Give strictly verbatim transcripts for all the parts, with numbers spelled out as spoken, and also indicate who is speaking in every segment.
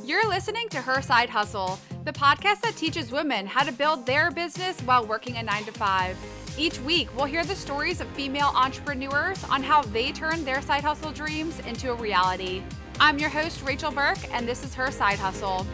Speaker 1: You're listening to Her Side Hustle, the podcast that teaches women how to build their business while working a nine to five. Each week, we'll hear the stories of female entrepreneurs on how they turned their side hustle dreams into a reality. I'm your host, Rachel Burke, and this is Her Side Hustle.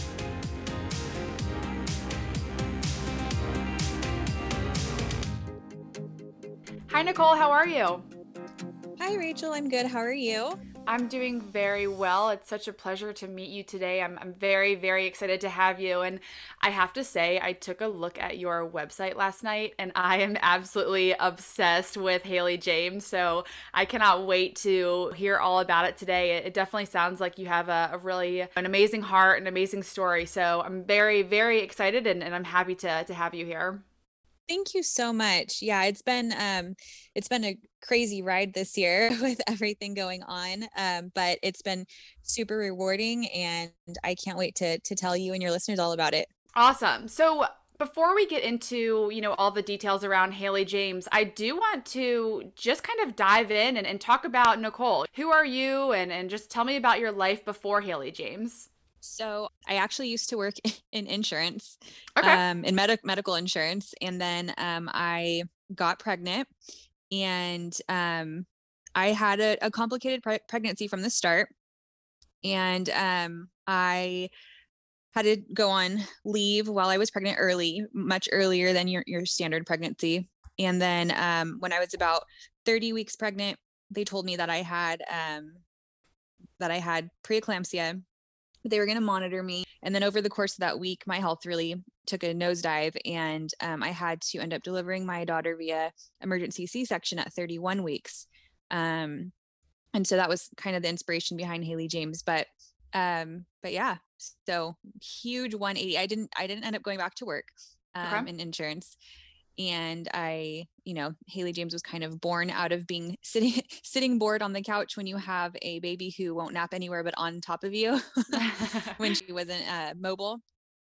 Speaker 1: Hi, Nicole. How are you?
Speaker 2: Hi, Rachel. I'm good. How are you?
Speaker 1: I'm doing very well. It's such a pleasure to meet you today. I'm, I'm very, very excited to have you. And I have to say, I took a look at your website last night and I am absolutely obsessed with Haley James. So I cannot wait to hear all about it today. It, it definitely sounds like you have a, a really, an amazing heart, an amazing story. So I'm very, very excited and, and I'm happy to, to have you here.
Speaker 2: Thank you so much. Yeah, it's been um it's been a crazy ride this year with everything going on. Um, but it's been super rewarding and I can't wait to to tell you and your listeners all about it.
Speaker 1: Awesome. So before we get into, you know, all the details around Haley James, I do want to just kind of dive in and, and talk about Nicole. Who are you? And, and just tell me about your life before Haley James.
Speaker 2: So I actually used to work in insurance,
Speaker 1: Okay.
Speaker 2: um, in med- medical insurance. And then um, I got pregnant and um, I had a, a complicated pre- pregnancy from the start. And um, I had to go on leave while I was pregnant early, much earlier than your, your standard pregnancy. And then um, when I was about thirty weeks pregnant, they told me that I had um, that I had preeclampsia. They were going to monitor me. And then over the course of that week, my health really took a nosedive. And um, I had to end up delivering my daughter via emergency C-section at thirty-one weeks. Um, and so that was kind of the inspiration behind Haley James. But um, but yeah, so huge one eighty. I didn't I didn't end up going back to work um,
Speaker 1: Okay.
Speaker 2: in insurance. And I, you know, Haley James was kind of born out of being sitting sitting bored on the couch when you have a baby who won't nap anywhere but on top of you when she wasn't uh, mobile.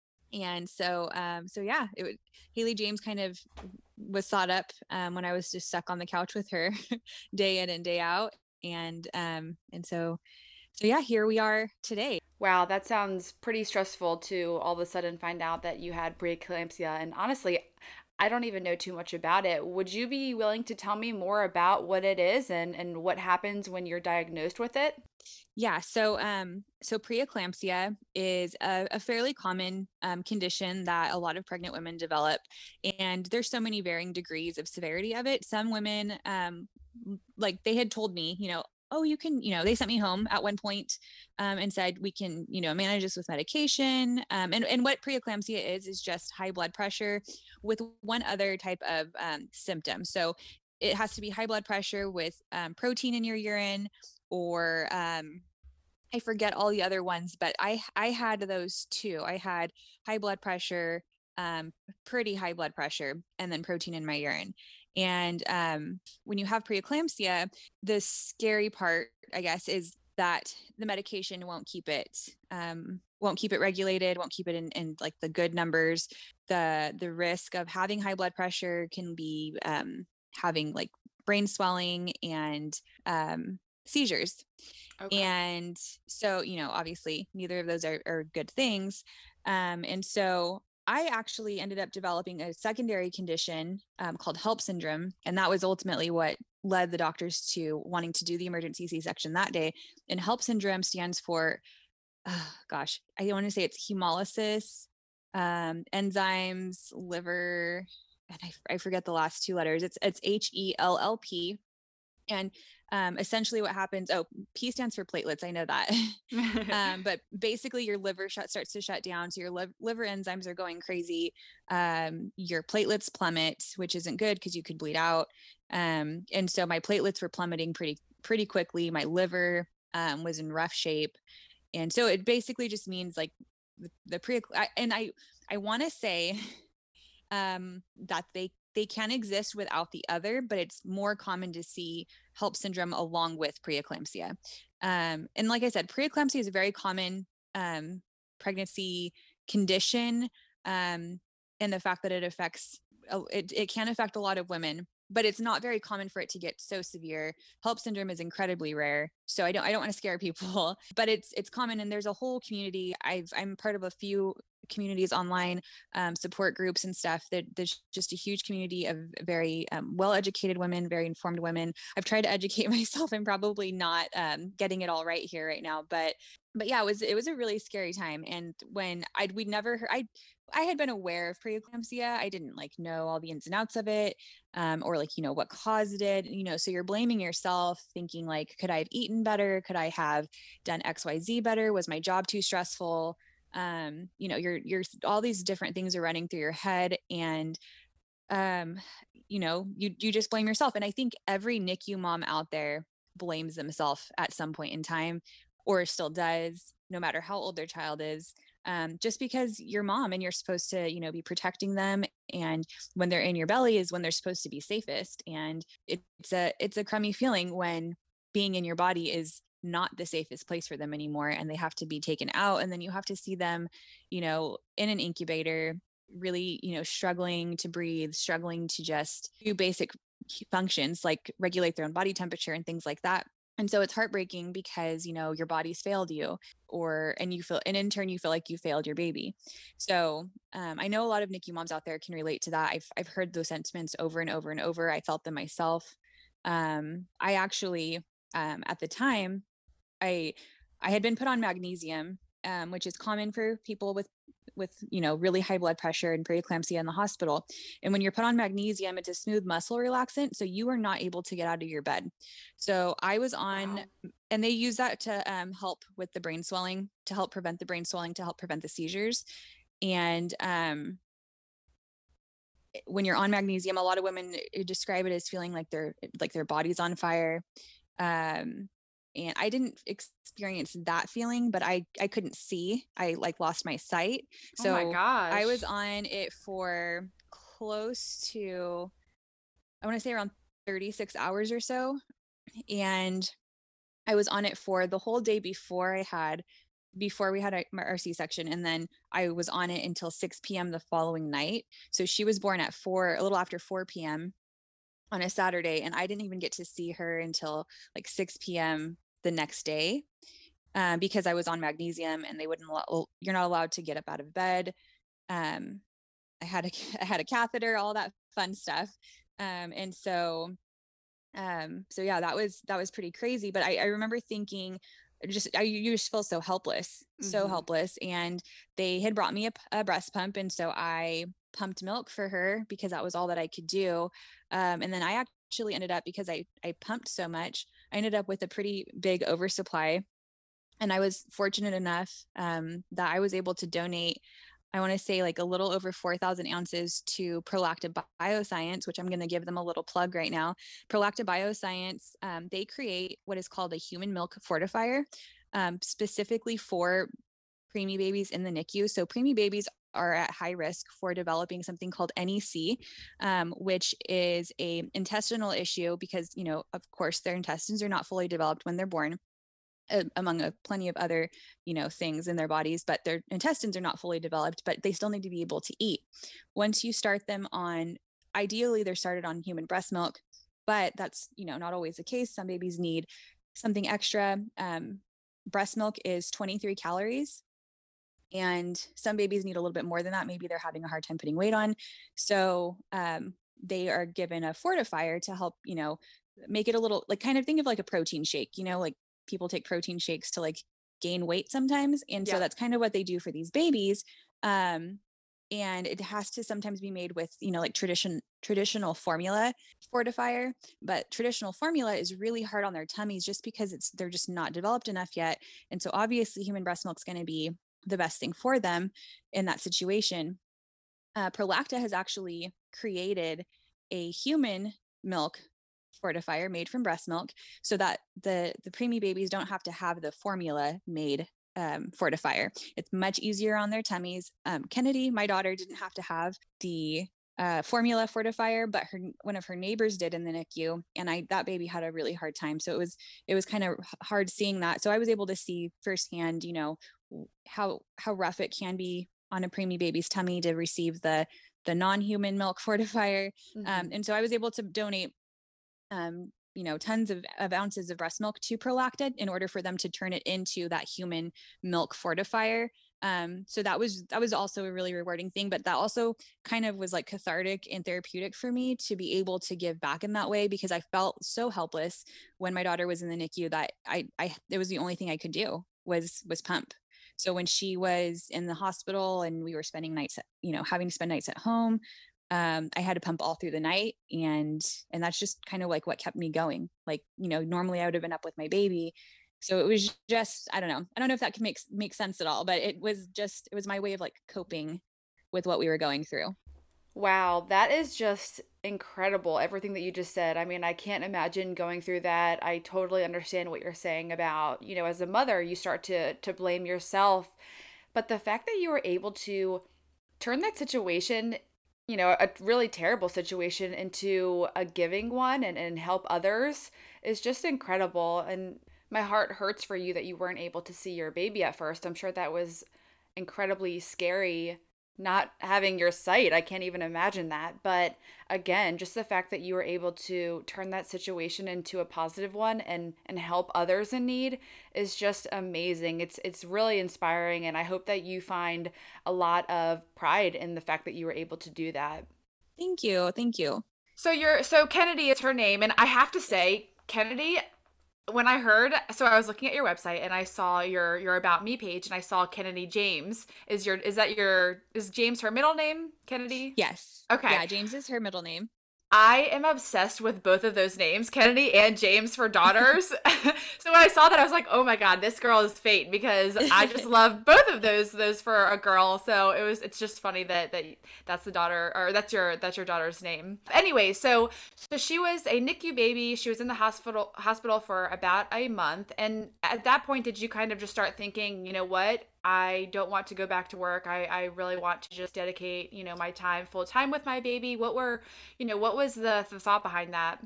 Speaker 2: And so, um, so yeah, it would, Haley James kind of was thought up um, when I was just stuck on the couch with her day in and day out. And um, and so, so yeah, here we are today.
Speaker 1: Wow, that sounds pretty stressful to all of a sudden find out that you had preeclampsia. And honestly, I don't even know too much about it. Would you be willing to tell me more about what it is and, and what happens when you're diagnosed with it?
Speaker 2: Yeah. So, um, so preeclampsia is a, a fairly common um, condition that a lot of pregnant women develop, and there's so many varying degrees of severity of it. Some women, um, like they had told me, you know, oh, you can, you know, they sent me home at one point um, and said we can, you know, manage this with medication. Um, and and what preeclampsia is is just high blood pressure with one other type of um, symptom. So it has to be high blood pressure with um, protein in your urine or um, I forget all the other ones, but I I had those too. I had high blood pressure, um, pretty high blood pressure, and then protein in my urine. And um, when you have preeclampsia, the scary part, I guess, is that the medication won't keep it um, won't keep it regulated, won't keep it in, in like the good numbers. The the risk of having high blood pressure can be um, having like brain swelling and um, seizures.
Speaker 1: Okay.
Speaker 2: And so, you know, obviously neither of those are, are good things. Um, and so I actually ended up developing a secondary condition um, called HELLP syndrome. And that was ultimately what led the doctors to wanting to do the emergency C-section that day. And HELLP syndrome stands for, oh, gosh, I want to say it's hemolysis, um, enzymes, liver, and I, I forget the last two letters. It's it's H E L L P. And um, essentially what happens, oh, P stands for platelets. I know that. um, but basically your liver shut, starts to shut down. So your liv- liver enzymes are going crazy. Um, your platelets plummet, which isn't good because you could bleed out. Um, and so my platelets were plummeting pretty, pretty quickly. My liver um, was in rough shape. And so it basically just means like the, the pre, I, and I, I want to say um, that they they can exist without the other, but it's more common to see HELLP syndrome along with preeclampsia. Um, and like I said, preeclampsia is a very common um, pregnancy condition, um, and the fact that it affects it, it can affect a lot of women. but it's not very common for it to get so severe. HELLP syndrome is incredibly rare. So I don't, I don't want to scare people, but it's, it's common. And there's a whole community. I've, I'm part of a few communities online, um, support groups and stuff. That there's just a huge community of very um, well-educated women, very informed women. I've tried to educate myself. I'm probably not um, getting it all right here right now, but but yeah, it was it was a really scary time. And when I'd we'd never heard, I I had been aware of preeclampsia. I didn't like know all the ins and outs of it, um, or like, you know, what caused it, you know, so you're blaming yourself, thinking like, could I have eaten better? Could I have done X Y Z better? Was my job too stressful? Um, you know, you're, you're, all these different things are running through your head, and, um, you know, you, you just blame yourself. And I think every N I C U mom out there blames themselves at some point in time, or still does, no matter how old their child is. Um, just because you're mom and you're supposed to, you know, be protecting them. And when they're in your belly is when they're supposed to be safest. And it's a, it's a crummy feeling when being in your body is not the safest place for them anymore, and they have to be taken out. And then you have to see them, you know, in an incubator, really, you know, struggling to breathe, struggling to just do basic functions like regulate their own body temperature and things like that. And so it's heartbreaking because, you know, your body's failed you, or, and you feel, and in turn, you feel like you failed your baby. So um, I know a lot of N I C U moms out there can relate to that. I've, I've heard those sentiments over and over and over. I felt them myself. Um, I actually, um, at the time, I, I had been put on magnesium, um, which is common for people with, with, you know, really high blood pressure and preeclampsia in the hospital. And when you're put on magnesium, it's a smooth muscle relaxant. So you are not able to get out of your bed. So I was on, wow. And they use that to um, help with the brain swelling, to help prevent the brain swelling, to help prevent the seizures. And um, when you're on magnesium, a lot of women describe it as feeling like their, like their body's on fire. Um, and I didn't experience that feeling, but I, I couldn't see, I like lost my sight. So
Speaker 1: oh my gosh.
Speaker 2: I was on it for close to, I want to say around thirty-six hours or so. And I was on it for the whole day before I had, before we had a, our C-section. And then I was on it until six p.m. the following night. So she was born at four, a little after four p.m. on a Saturday. And I didn't even get to see her until like six p.m. the next day, um, because I was on magnesium and they wouldn't allow, you're not allowed to get up out of bed. Um, I had a, I had a catheter, all that fun stuff. Um, and so, um, so yeah, that was, that was pretty crazy. But I, I remember thinking, just, I, you just feel so helpless, so mm-hmm. helpless. And they had brought me a, a breast pump. And so I pumped milk for her because that was all that I could do. Um, and then I actually ended up, because I, I pumped so much, I ended up with a pretty big oversupply. And I was fortunate enough, um, that I was able to donate, I want to say like a little over four thousand ounces to Prolacta Bioscience, which I'm going to give them a little plug right now. Prolacta Bioscience, um, they create what is called a human milk fortifier, um, specifically for preemie babies in the N I C U. So preemie babies are at high risk for developing something called N E C, um, which is a intestinal issue because, you know, of course, their intestines are not fully developed when they're born, among a, plenty of other, you know, things in their bodies, but their intestines are not fully developed, but they still need to be able to eat. Once you start them on, ideally they're started on human breast milk, but that's, you know, not always the case. Some babies need something extra. Um, breast milk is twenty-three calories. And some babies need a little bit more than that. Maybe they're having a hard time putting weight on. So um, they are given a fortifier to help, you know, make it a little, like, kind of think of like a protein shake, you know, like people take protein shakes to like gain weight sometimes. And yeah. So that's kind of what they do for these babies. Um, and it has to sometimes be made with, you know, like tradition, traditional formula fortifier, but traditional formula is really hard on their tummies just because it's, they're just not developed enough yet. And so obviously human breast milk is going to be the best thing for them in that situation. Uh, Prolacta has actually created a human milk fortifier made from breast milk so that the the preemie babies don't have to have the formula made um, fortifier. It's much easier on their tummies. Um, Kennedy, my daughter, didn't have to have the uh, formula fortifier, but her one of her neighbors did in the N I C U, and I that baby had a really hard time. So it was it was kind of hard seeing that. So I was able to see firsthand, you know, how how rough it can be on a preemie baby's tummy to receive the the non-human milk fortifier. Um,
Speaker 1: Hmm.
Speaker 2: and so I was able to donate, um, you know, tons of, of ounces of breast milk to Prolacta in order for them to turn it into that human milk fortifier. Um, so that was that was also a really rewarding thing, but that also kind of was like cathartic and therapeutic for me to be able to give back in that way, because I felt so helpless when my daughter was in the N I C U that I, I it was the only thing I could do was was pump. So when she was in the hospital and we were spending nights, at, you know, having to spend nights at home, um, I had to pump all through the night, and and that's just kind of like what kept me going. Like, you know, normally I would have been up with my baby. So it was just, I don't know. I don't know if that can make make sense at all, but it was just it was my way of like coping with what we were going through.
Speaker 1: Wow, that is just incredible, everything that you just said. I mean, I can't imagine going through that. I totally understand what you're saying about, you know, as a mother, you start to to blame yourself. But the fact that you were able to turn that situation, you know, a really terrible situation into a giving one and, and help others is just incredible. And my heart hurts for you that you weren't able to see your baby at first. I'm sure that was incredibly scary not having your sight. I can't even imagine that. But again, just the fact that you were able to turn that situation into a positive one and and help others in need is just amazing. It's it's really inspiring, and I hope that you find a lot of pride in the fact that you were able to do that.
Speaker 2: Thank you. Thank you.
Speaker 1: So you're so Kennedy is her name, and I have to
Speaker 2: Yes.
Speaker 1: say, Kennedy, when I heard, so I was looking at your website and I saw your your about me page and I saw Kennedy James. Is your is that your is James her middle name? Kennedy?
Speaker 2: Yes.
Speaker 1: Okay.
Speaker 2: Yeah, James is her middle name.
Speaker 1: I am obsessed with both of those names, Kennedy and James for daughters. So when I saw that, I was like, "Oh my god, this girl is fate," because I just love both of those those for a girl. So it was it's just funny that that that's the daughter or that's your that's your daughter's name. Anyway, so so she was a N I C U baby. She was in the hospital hospital for about a month, and at that point, did you kind of just start thinking, you know what? I don't want to go back to work. I, I really want to just dedicate, you know, my time full time with my baby. What were you know, what was the, the thought behind that?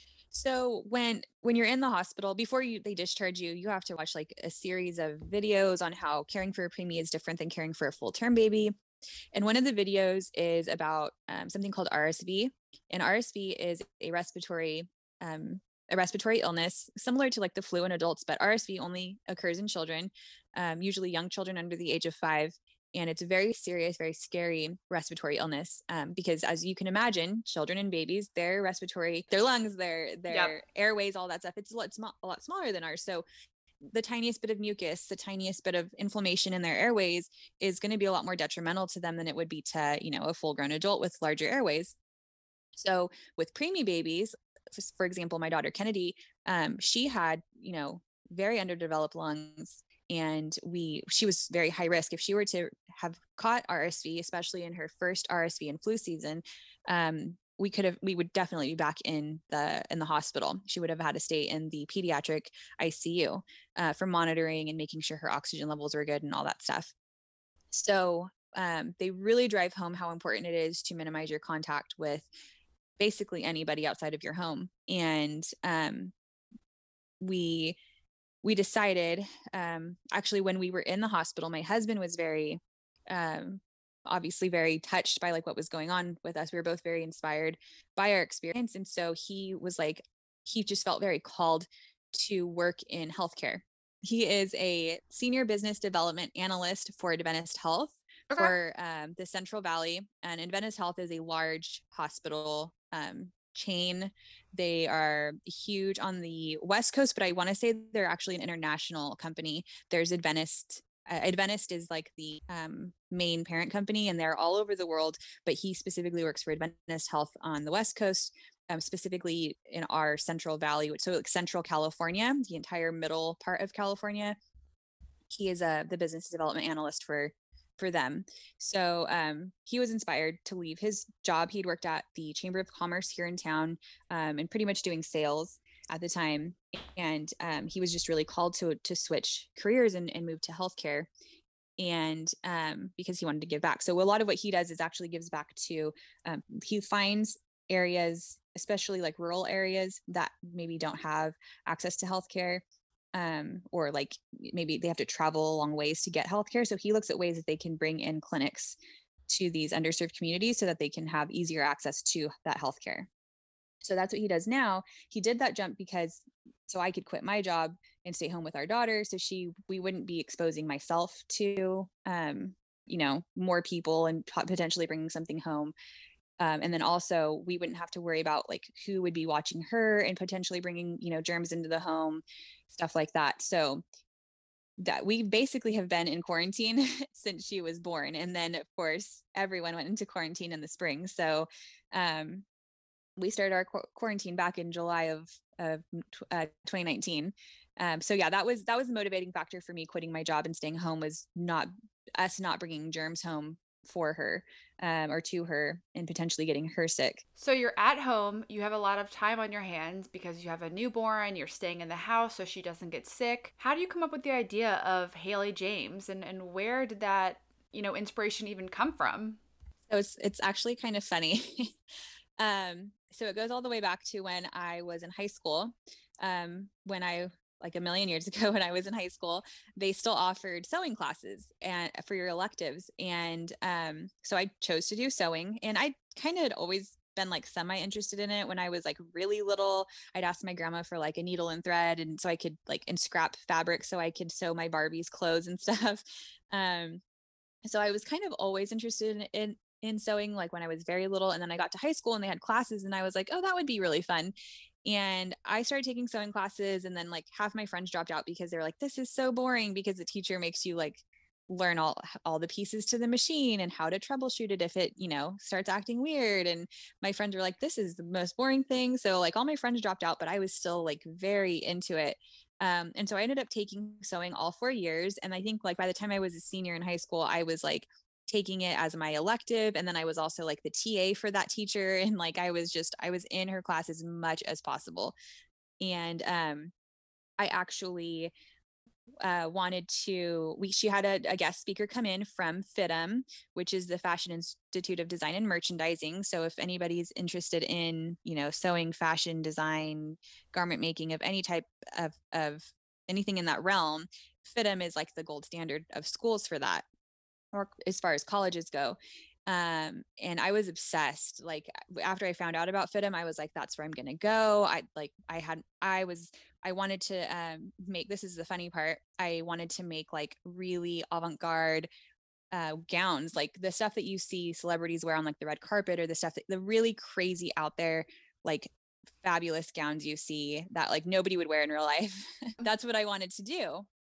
Speaker 2: So when when you're in the hospital, before you they discharge you, you have to watch like a series of videos on how caring for a preemie is different than caring for a full term baby. And one of the videos is about um, something called R S V, and R S V is a respiratory um, a respiratory illness similar to like the flu in adults, but R S V only occurs in children, um, usually young children under the age of five. And it's a very serious, very scary respiratory illness, um, because, as you can imagine, children and babies, their respiratory, their lungs, their
Speaker 1: Yep.
Speaker 2: their airways, all that stuff, it's a lot, sm- a lot smaller than ours. So the tiniest bit of mucus, the tiniest bit of inflammation in their airways is going to be a lot more detrimental to them than it would be to, you know, a full grown adult with larger airways. So with preemie babies, for example, my daughter Kennedy, um, she had, you know, very underdeveloped lungs, and we she was very high risk if she were to have caught R S V, especially in her first R S V and flu season. Um, we could have we would definitely be back in the in the hospital. She would have had to stay in the pediatric I C U uh, for monitoring and making sure her oxygen levels were good and all that stuff. So um, they really drive home how important it is to minimize your contact with basically anybody outside of your home. And um, we we decided, um, actually, when we were in the hospital, my husband was very um, obviously very touched by like what was going on with us. We were both very inspired by our experience, and so he was like, he just felt very called to work in healthcare. He is a senior business development analyst for Adventist Health
Speaker 1: Okay.
Speaker 2: for um, the Central Valley, and Adventist Health is a large hospital um, chain. They are huge on the West Coast, but I want to say they're actually an international company. There's Adventist. Uh, Adventist is like the um, main parent company, and they're all over the world. But he specifically works for Adventist Health on the West Coast, um, specifically in our Central Valley, so like Central California, the entire middle part of California. He is a the business development analyst for for them. So um, he was inspired to leave his job. He'd worked at the Chamber of Commerce here in town, um, and pretty much doing sales at the time. And um, he was just really called to to switch careers and, and move to healthcare. And um, because he wanted to give back. So a lot of what he does is actually gives back to, um, he finds areas, especially like rural areas that maybe don't have access to healthcare, um, or like maybe they have to travel a long ways to get healthcare. So he looks at ways that they can bring in clinics to these underserved communities so that they can have easier access to that healthcare. So that's what he does now. He did that jump because so I could quit my job and stay home with our daughter. So she, we wouldn't be exposing myself to, um, you know, more people and potentially bringing something home. Um, and then also we wouldn't have to worry about like who would be watching her and potentially bringing, you know, germs into the home, stuff like that. So that we basically have been in quarantine since she was born. And then of course, everyone went into quarantine in the spring. So, um, we started our qu- quarantine back in July of, of uh, twenty nineteen. Um, so yeah, that was, that was a motivating factor for me quitting my job and staying home, was not us not bringing germs home for her, um, or to her, and potentially getting her sick.
Speaker 1: So you're at home, you have a lot of time on your hands because you have a newborn, you're staying in the house so she doesn't get sick. How do you come up with the idea of Haley James, and, and where did that, you know, inspiration even come from?
Speaker 2: So it's, it's actually kind of funny. um, so it goes all the way back to when I was in high school. Um, when I like a million years ago, when I was in high school, they still offered sewing classes and for your electives. And um, so I chose to do sewing, and I kind of had always been like semi interested in it. When I was like really little, I'd ask my grandma for like a needle and thread, and so I could like and scrap fabric so I could sew my Barbie's clothes and stuff. Um, so I was kind of always interested in, in in sewing, like when I was very little. And then I got to high school and they had classes, and I was like, oh, that would be really fun. And I started taking sewing classes, and then like half my friends dropped out because they're like, this is so boring, because the teacher makes you like learn all all the pieces to the machine and how to troubleshoot it if it, you know, starts acting weird. And my friends were like, this is the most boring thing. So like all my friends dropped out, but I was still like very into it. Um, and so I ended up taking sewing all four years. And I think like by the time I was a senior in high school, I was like taking it as my elective. And then I was also like the T A for that teacher. And like I was just, I was in her class as much as possible. And um, I actually uh, wanted to, we, she had a, a guest speaker come in from FIDM, which is the Fashion Institute of Design and Merchandising. So if anybody's interested in, you know, sewing, fashion design, garment making of any type of, of anything in that realm, FIDM is like the gold standard of schools for that, or as far as colleges go. Um, and I was obsessed. Like after I found out about FIDM, I was like, that's where I'm going to go. I like, I had, I was, I wanted to um, make, this is the funny part. I wanted to make like really avant-garde uh, gowns, like the stuff that you see celebrities wear on like the red carpet, or the stuff that the really crazy out there, like fabulous gowns you see that like nobody would wear in real life. That's what I wanted to do.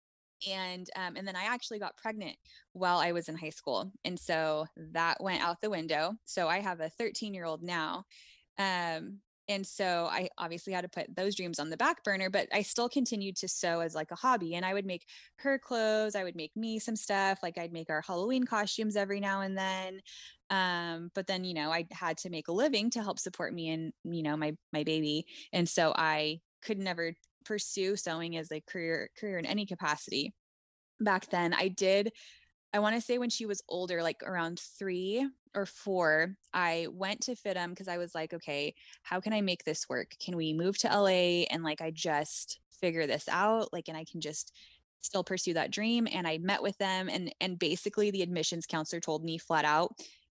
Speaker 2: And um, and then I actually got pregnant while I was in high school, and so that went out the window. So I have a thirteen year old now, um, and so I obviously had to put those dreams on the back burner. But I still continued to sew as like a hobby, and I would make her clothes. I would make me some stuff. Like I'd make our Halloween costumes every now and then. Um, but then you know I had to make a living to help support me and you know my my baby, and so I could never pursue sewing as a career career in any capacity. Back then I did, I want to say when she was older, like around three or four, I went to FIDM because I was like, okay, how can I make this work? Can we move to L A and like I just figure this out? Like, and I can just still pursue that dream. And I met with them, and and basically the admissions counselor told me flat out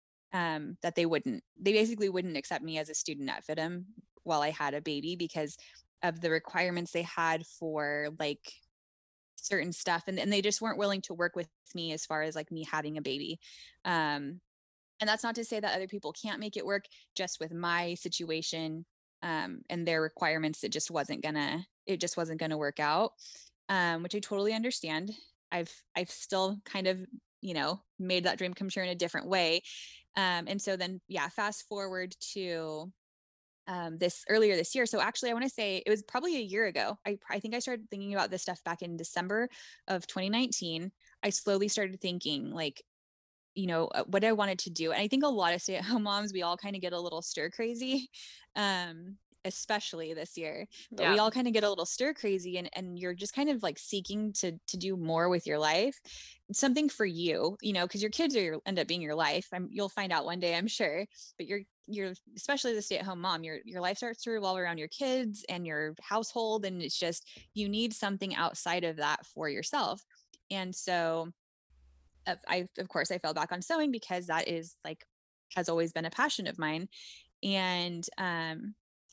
Speaker 2: um, that they wouldn't, they basically wouldn't accept me as a student at FIDM while I had a baby because of the requirements they had for like certain stuff. And, and they just weren't willing to work with me as far as like me having a baby. Um, and that's not to say that other people can't make it work, just with my situation um, and their requirements, it just wasn't gonna, it just wasn't gonna work out, um, which I totally understand. I've, I've still kind of, you know, made that dream come true in a different way. Um, and so then, yeah, fast forward to um, this earlier this year. So actually, I want to say it was probably a year ago. I, I think I started thinking about this stuff back in December of twenty nineteen. I slowly started thinking like, you know, uh, what I wanted to do. And I think a lot of stay at home moms, we all kind of get a little stir crazy, um, especially this year, but we
Speaker 1: Yeah.
Speaker 2: all kind of get a little stir crazy, and, and you're just kind of like seeking to, to do more with your life, something for you, you know, cause your kids are your, end up being your life. I'm, you'll find out one day, I'm sure, but you're, you're, especially the stay at home mom, your, your life starts to revolve around your kids and your household. And it's just, you need something outside of that for yourself. And so of, I, of course, I fell back on sewing because that is like, has always been a passion of mine. And um,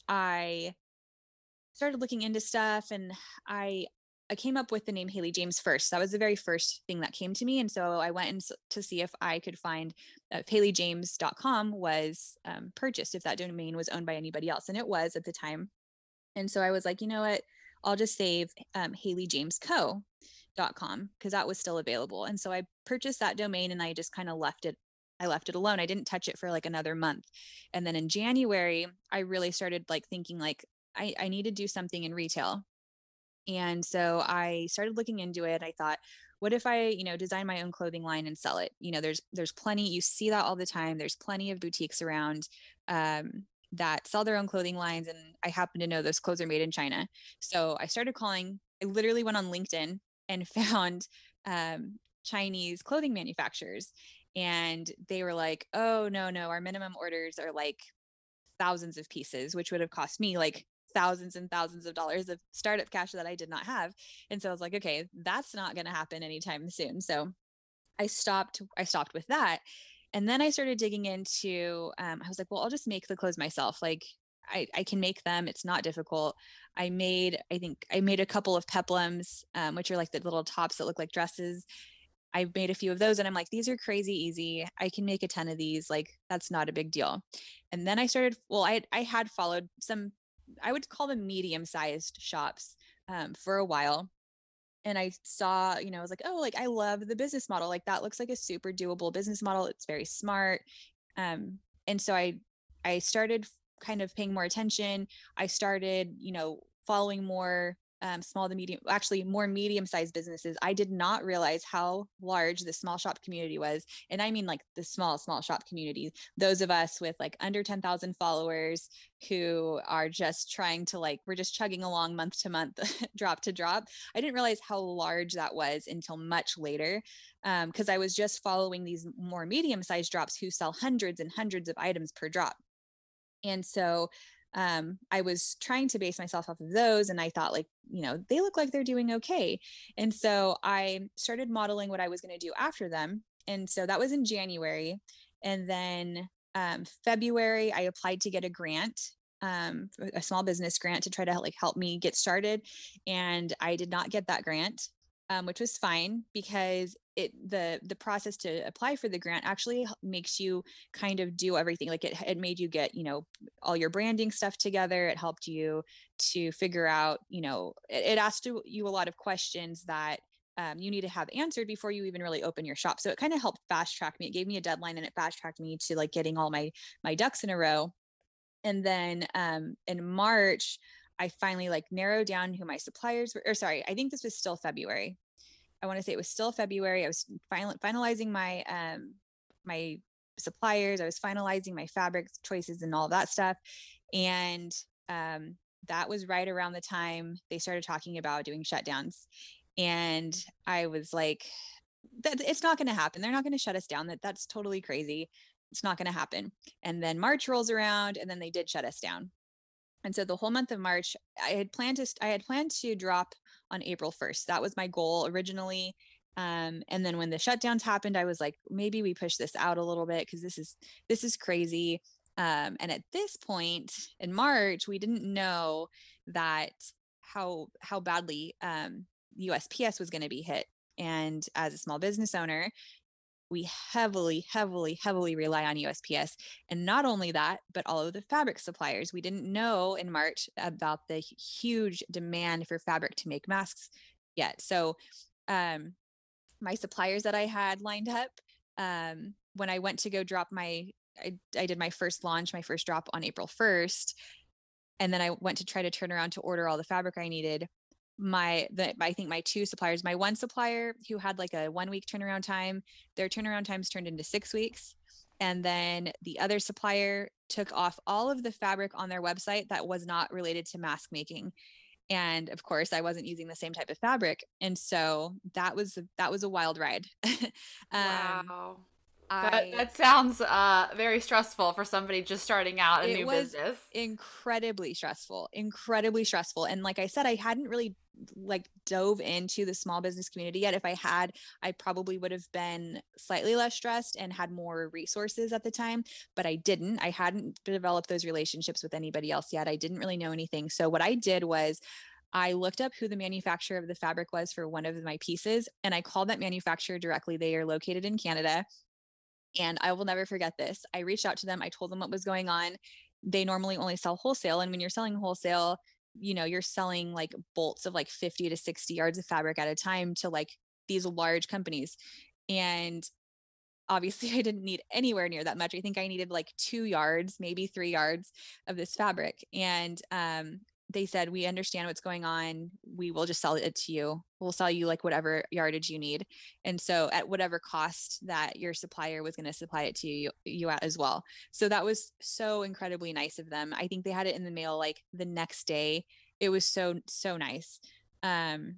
Speaker 2: I started looking into stuff, and I, I came up with the name Haley James first. That was the very first thing that came to me. And so I went in to see if I could find uh, if haley james dot com was um, purchased, if that domain was owned by anybody else. And it was at the time. And so I was like, you know what? I'll just save um, haley james co dot com because that was still available. And so I purchased that domain, and I just kind of left it. I left it alone. I didn't touch it for like another month. And then in January, I really started like thinking like, I, I need to do something in retail. And so I started looking into it. I thought, what if I, you know, design my own clothing line and sell it? You know, there's there's plenty, you see that all the time. There's plenty of boutiques around um, that sell their own clothing lines. And I happen to know those clothes are made in China. So I started calling, I literally went on LinkedIn and found um, Chinese clothing manufacturers. And they were like, oh, no, no, our minimum orders are like thousands of pieces, which would have cost me like thousands and thousands of dollars of startup cash that I did not have. And so I was like, okay, that's not going to happen anytime soon. So I stopped, I stopped with that. And then I started digging into, um, I was like, well, I'll just make the clothes myself. Like I, I can make them. It's not difficult. I made, I think I made a couple of peplums, um, which are like the little tops that look like dresses. I made a few of those, and I'm like, these are crazy easy. I can make a ton of these. Like, that's not a big deal. And then I started, well, I, I had followed some, I would call them medium sized shops um, for a while. And I saw, you know, I was like, oh, like, I love the business model. Like, that looks like a super doable business model. It's very smart. Um, and so I, I started kind of paying more attention. I started, you know, following more um, small to medium, actually more medium-sized businesses. I did not realize how large the small shop community was. And I mean like the small, small shop community, those of us with like under ten thousand followers who are just trying to like, we're just chugging along month to month, drop to drop. I didn't realize how large that was until much later. Um, cause I was just following these more medium-sized drops who sell hundreds and hundreds of items per drop. And so um, I was trying to base myself off of those. And I thought like, you know, they look like they're doing okay. And so I started modeling what I was going to do after them. And so that was in January. And then um, February, I applied to get a grant, um, a small business grant to try to like help me get started. And I did not get that grant. Um, which was fine because it the the process to apply for the grant actually makes you kind of do everything. Like it it made you get, you know, all your branding stuff together. It helped you to figure out, you know, it, it asked you a lot of questions that um, you need to have answered before you even really open your shop. So it kind of helped fast track me. It gave me a deadline, and it fast tracked me to like getting all my my ducks in a row. And then um, in March, I finally like narrowed down who my suppliers were, or sorry, I think this was still February. I want to say it was still February. I was final, finalizing my, um, my suppliers. I was finalizing my fabric choices and all of that stuff. And, um, that was right around the time they started talking about doing shutdowns. And I was like, that it's not going to happen. They're not going to shut us down. That that's totally crazy. It's not going to happen. And then March rolls around, and then they did shut us down. And so the whole month of March, I had planned to, I had planned to drop on April first. That was my goal originally. Um, and then when the shutdowns happened, I was like, maybe we push this out a little bit because this is, this is crazy. Um, and at this point in March, we didn't know that how, how badly um, U S P S was going to be hit. And as a small business owner, we heavily, heavily, heavily rely on U S P S. And not only that, but all of the fabric suppliers. We didn't know in March about the huge demand for fabric to make masks yet. So um, my suppliers that I had lined up, um, when I went to go drop my, I, I did my first launch, my first drop on April first. And then I went to try to turn around to order all the fabric I needed. My the I think my two suppliers, my one supplier who had like a one week turnaround time, their turnaround times turned into six weeks. And then the other supplier took off all of the fabric on their website that was not related to mask making. And of course I wasn't using the same type of fabric. And so that was that was a wild ride. um
Speaker 1: Wow. That
Speaker 2: I
Speaker 1: that sounds uh very stressful for somebody just starting out a
Speaker 2: It
Speaker 1: new
Speaker 2: was
Speaker 1: business.
Speaker 2: incredibly stressful, incredibly stressful. And like I said, I hadn't really like dove into the small business community yet. If I had, I probably would have been slightly less stressed and had more resources at the time, but I didn't. I hadn't developed those relationships with anybody else yet. I didn't really know anything. So what I did was I looked up who the manufacturer of the fabric was for one of my pieces, and I called that manufacturer directly. They are located in Canada. And I will never forget this. I reached out to them. I told them what was going on. They normally only sell wholesale. And when you're selling wholesale, you know, you're selling like bolts of like fifty to sixty yards of fabric at a time to like these large companies. And obviously, I didn't need anywhere near that much. I think I needed like two yards, maybe three yards of this fabric. And um, they said, "We understand what's going on. We will just sell it to you. We'll sell you like whatever yardage you need." And so, at whatever cost that your supplier was going to supply it to you, you at as well. So that was so incredibly nice of them. I think they had it in the mail like the next day. It was so so nice. Um,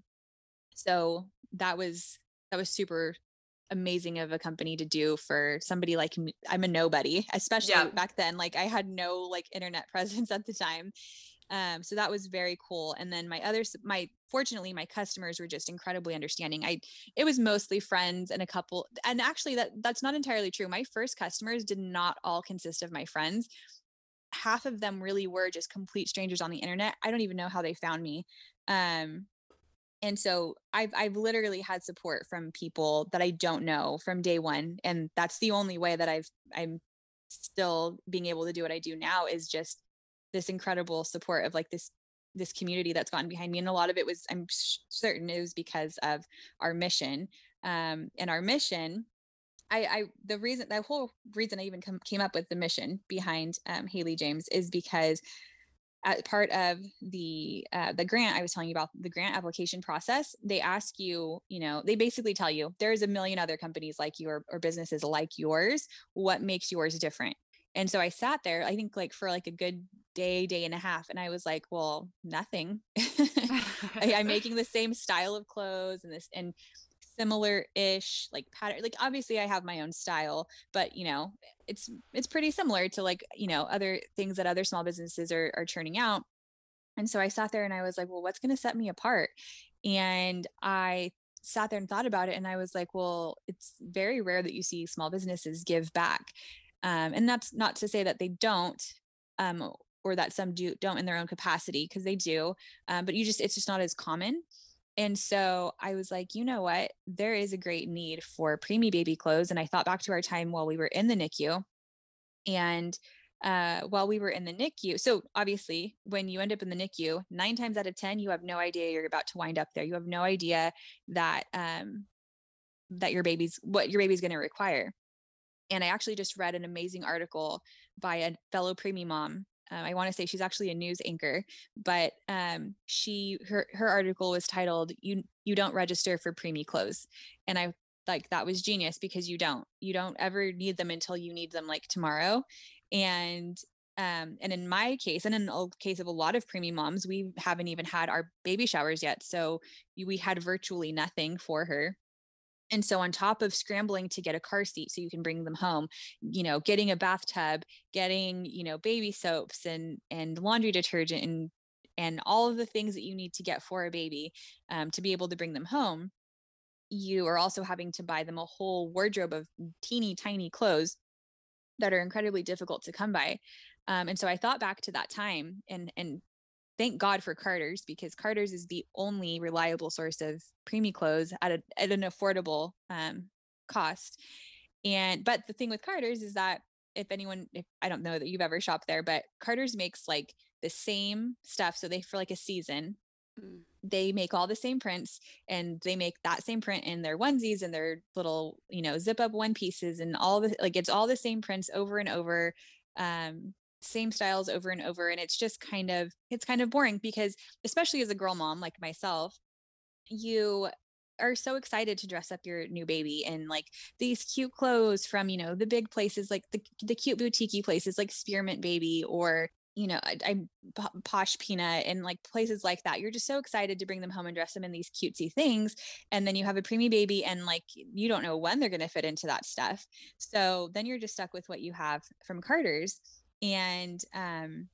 Speaker 2: so that was that was super amazing of a company to do for somebody like me. I'm a nobody, especially
Speaker 1: Yeah.
Speaker 2: back then. Like I had no like internet presence at the time. Um, so that was very cool. And then my other, my fortunately, my customers were just incredibly understanding. I, it was mostly friends and a couple, and actually that that's not entirely true. My first customers did not all consist of my friends. Half of them really were just complete strangers on the internet. I don't even know how they found me. Um, and so I've I've literally had support from people that I don't know from day one, and that's the only way that I've I'm still being able to do what I do now is just this incredible support of like this this community that's gotten behind me. And a lot of it was, I'm certain it was because of our mission. Um, and our mission, I, I the reason the whole reason I even come, came up with the mission behind um, Haley James is because as part of the uh, the grant I was telling you about, the grant application process, they ask you, you know, they basically tell you there's a million other companies like you or, or businesses like yours. What makes yours different? And so I sat there, I think like for like a good day, day and a half, and I was like, well, nothing. I, I'm making the same style of clothes and this and similar-ish like pattern. Like obviously I have my own style, but you know, it's it's pretty similar to like, you know, other things that other small businesses are are churning out. And so I sat there and I was like, well, what's going to set me apart? And I sat there and thought about it, and I was like, well, it's very rare that you see small businesses give back. Um, and that's not to say that they don't, um, or that some do don't in their own capacity, because they do. Um, but you just it's just not as common. And so I was like, you know what? There is a great need for preemie baby clothes. And I thought back to our time while we were in the N I C U. And uh, while we were in the N I C U, so obviously, when you end up in the N I C U, nine times out of ten, you have no idea you're about to wind up there. You have no idea that um, that your baby's what your baby's going to require. And I actually just read an amazing article by a fellow preemie mom. Uh, I want to say she's actually a news anchor, but um, she her her article was titled "You You Don't Register for Preemie Clothes," and I like that was genius because you don't you don't ever need them until you need them like tomorrow, and um, and in my case, and in the case of a lot of preemie moms, we haven't even had our baby showers yet, so we had virtually nothing for her. And so on top of scrambling to get a car seat so you can bring them home, you know, getting a bathtub, getting, you know, baby soaps and and laundry detergent and and all of the things that you need to get for a baby um, to be able to bring them home, you are also having to buy them a whole wardrobe of teeny tiny clothes that are incredibly difficult to come by. Um, and so I thought back to that time, and and thank God for Carter's, because Carter's is the only reliable source of preemie clothes at, a, at an affordable um, cost. And but the thing with Carter's is that if anyone, if I don't know that you've ever shopped there, but Carter's makes like the same stuff. So they for like a season,
Speaker 1: Mm.
Speaker 2: they make all the same prints, and they make that same print in their onesies and their little, you know, zip up one pieces and all the like it's all the same prints over and over. Um, same styles over and over, and it's just kind of it's kind of boring because especially as a girl mom like myself, you are so excited to dress up your new baby in like these cute clothes from, you know, the big places like the the cute boutique places like Spearmint Baby or you know, I, I Posh Peanut and like places like that. You're just so excited to bring them home and dress them in these cutesy things. And then you have a preemie baby and like, you don't know when they're going to fit into that stuff. So then you're just stuck with what you have from Carter's. And, um,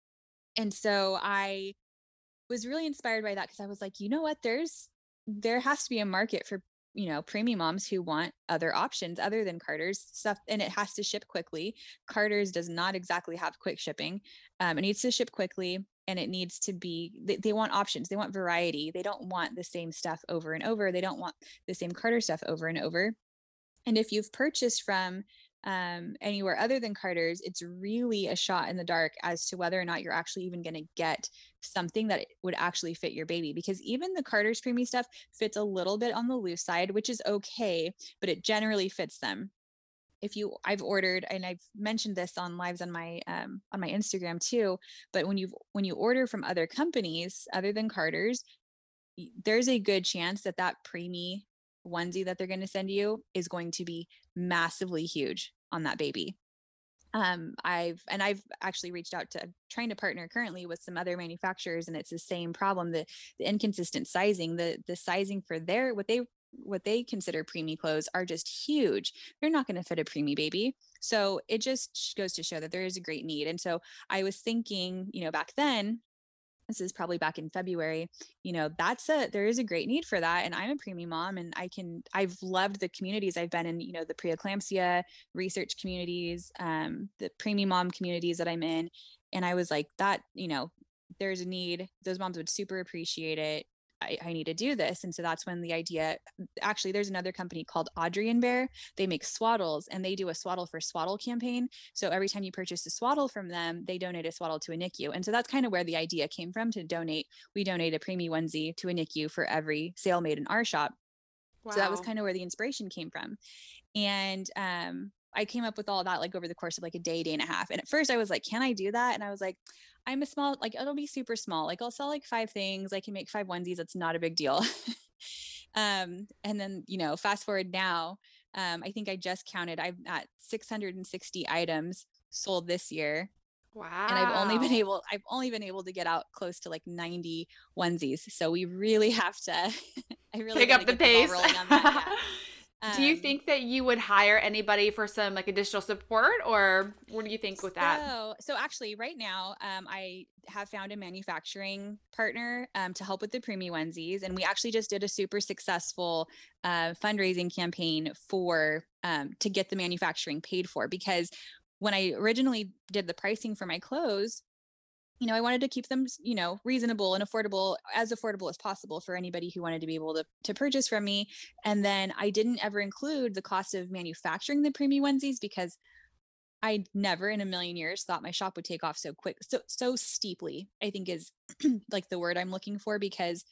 Speaker 2: and so I was really inspired by that because I was like, you know what, there's, there has to be a market for, you know, preemie moms who want other options other than Carter's stuff, and it has to ship quickly. Carter's does not exactly have quick shipping. Um, it needs to ship quickly, and it needs to be, they, they want options. They want variety. They don't want the same stuff over and over. They don't want the same Carter stuff over and over. And if you've purchased from um, anywhere other than Carter's, it's really a shot in the dark as to whether or not you're actually even going to get something that would actually fit your baby. Because even the Carter's preemie stuff fits a little bit on the loose side, which is okay, but it generally fits them. If you, I've ordered, and I've mentioned this on lives on my um, on my Instagram too, but when you when you order from other companies other than Carter's, there's a good chance that that preemie onesie that they're going to send you is going to be massively huge on that baby. Um, I've, and I've actually reached out to trying to partner currently with some other manufacturers, and it's the same problem, the, the inconsistent sizing, the, the sizing for their, what they, what they consider preemie clothes are just huge. They're not going to fit a preemie baby. So it just goes to show that there is a great need. And so I was thinking, you know, back then, this is probably back in February, you know, that's a, there is a great need for that. And I'm a preemie mom, and I can, I've loved the communities I've been in, you know, the preeclampsia research communities, um, the preemie mom communities that I'm in. And I was like, that, you know, there's a need, those moms would super appreciate it. I, I need to do this. And so that's when the idea, actually, there's another company called Audrey and Bear. They make swaddles, and they do a swaddle for swaddle campaign. So every time you purchase a swaddle from them, they donate a swaddle to a N I C U. And so that's kind of where the idea came from, to donate. We donate a preemie onesie to a N I C U for every sale made in our shop. Wow. So that was kind of where the inspiration came from. And, um, I came up with all that like over the course of like a day, day and a half. And at first I was like, can I do that? And I was like, I'm a small, like, it'll be super small. Like I'll sell like five things. I can make five onesies. That's not a big deal. um, and then, you know, fast forward now, um, I think I just counted, I'm at six hundred sixty items sold this year.
Speaker 1: Wow.
Speaker 2: And I've only been able, I've only been able to get out close to like ninety onesies. So we really have to, I really
Speaker 1: pick up the pace.
Speaker 2: The on that. Yeah.
Speaker 1: Um, do you think that you would hire anybody for some like additional support, or what do you think with
Speaker 2: so,
Speaker 1: that?
Speaker 2: So actually right now, um, I have found a manufacturing partner um, to help with the preemie onesies. And we actually just did a super successful uh, fundraising campaign for, um, to get the manufacturing paid for, because when I originally did the pricing for my clothes, you know, I wanted to keep them, you know, reasonable and affordable, as affordable as possible for anybody who wanted to be able to, to purchase from me. And then I didn't ever include the cost of manufacturing the preemie onesies, because I never in a million years thought my shop would take off so quick, so, so steeply, I think is like the word I'm looking for, because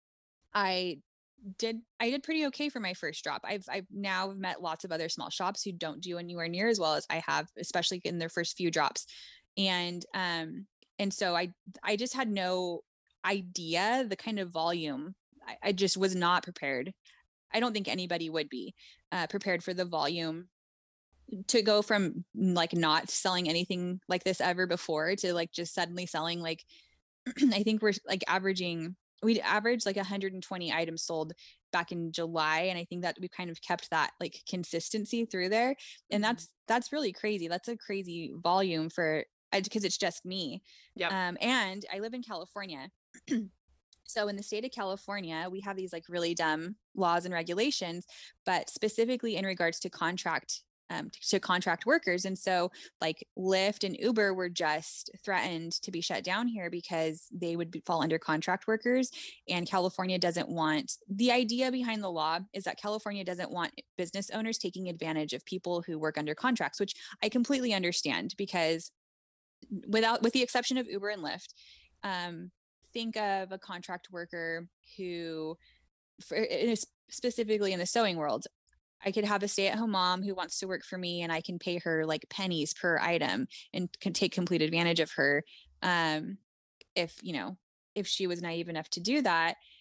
Speaker 2: I did, I did pretty okay for my first drop. I've, I've now met lots of other small shops who don't do anywhere near as well as I have, especially in their first few drops. And, um, And so I, I just had no idea the kind of volume. I, I just was not prepared. I don't think anybody would be uh, prepared for the volume to go from like not selling anything like this ever before to like just suddenly selling like, I think we're like averaging, we'd average like one hundred twenty items sold back in July. And I think that we've kind of kept that like consistency through there. And mm-hmm. that's, that's really crazy. That's a crazy volume for, because it's just me.
Speaker 1: Yep.
Speaker 2: Um, and I live in California. So in the state of California, we have these like really dumb laws and regulations, but specifically in regards to contract, um, to contract workers. And so like Lyft and Uber were just threatened to be shut down here because they would be, fall under contract workers. And California doesn't want, the idea behind the law is that California doesn't want business owners taking advantage of people who work under contracts, which I completely understand, because without, with the exception of Uber and Lyft, um, think of a contract worker who, for, specifically in the sewing world, I could have a stay-at-home mom who wants to work for me, and I can pay her like pennies per item and can take complete advantage of her. Um, if, you know, if she was naive enough to do that.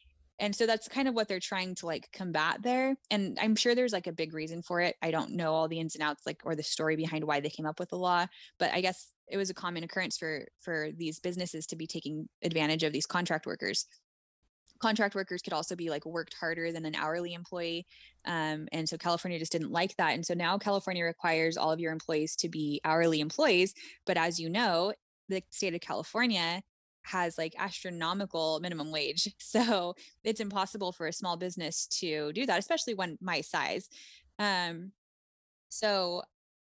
Speaker 2: And so that's kind of what they're trying to like combat there. And I'm sure there's like a big reason for it. I don't know all the ins and outs, like, or the story behind why they came up with the law, but I guess it was a common occurrence for for these businesses to be taking advantage of these contract workers. Contract workers could also be like worked harder than an hourly employee. Um, and so California just didn't like that. And so now California requires all of your employees to be hourly employees. But as you know, the state of California has like astronomical minimum wage. So it's impossible for a small business to do that, especially one my size. Um, so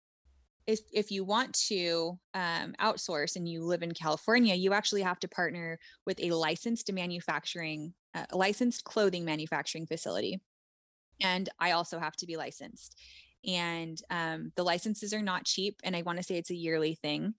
Speaker 2: if if you want to um, outsource and you live in California, you actually have to partner with a licensed manufacturing, uh, a licensed clothing manufacturing facility. And I also have to be licensed. And um, the licenses are not cheap. And I want to say it's a yearly thing.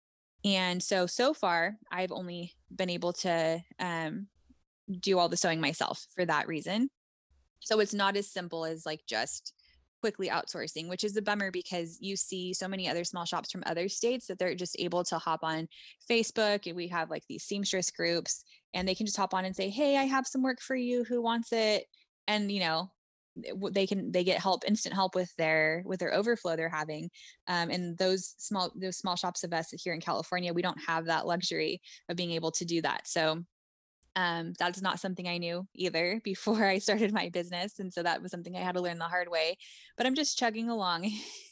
Speaker 2: And so, so far, I've only been able to um, do all the sewing myself for that reason. So it's not as simple as like just quickly outsourcing, which is a bummer because you see so many other small shops from other states that they're just able to hop on Facebook, and we have like these seamstress groups, and they can just hop on and say, "Hey, I have some work for you. Who wants it?" And you know, they can they get help, instant help with their with their overflow they're having. Um, and those small those small shops of us here in California, we don't have that luxury of being able to do that. So um, that's not something I knew either before I started my business. And so that was something I had to learn the hard way, but I'm just chugging along,